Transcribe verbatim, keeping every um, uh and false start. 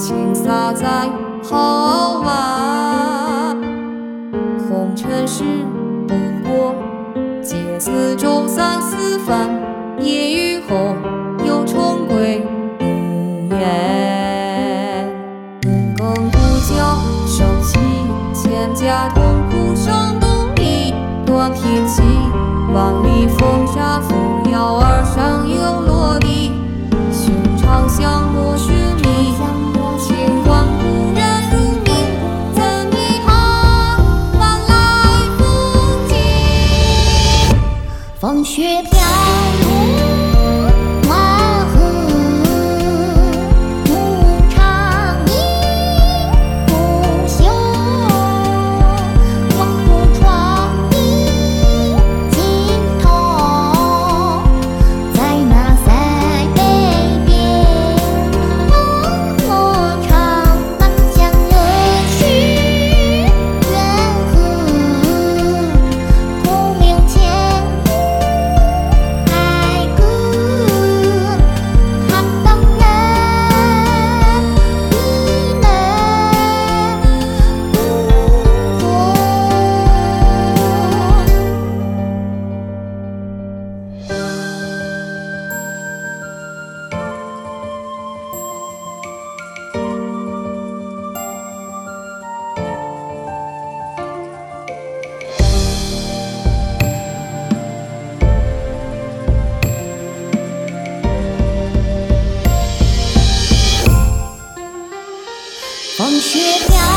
倾洒在号湾。红尘事不过皆似周三四番，夜雨后又重归无言。五更鼓角收起千家痛哭声动地，断天气万里风沙扶摇而上又落地。寻常巷陌寻觅，尽管故人如命，怎遗憾晚来不及。 风雪飘落万壑，牧场一不休。望不窗的尽头，在那塞北边。牧场满江热血远河，孔明千古哀歌。看当人闭门不说。风雪飘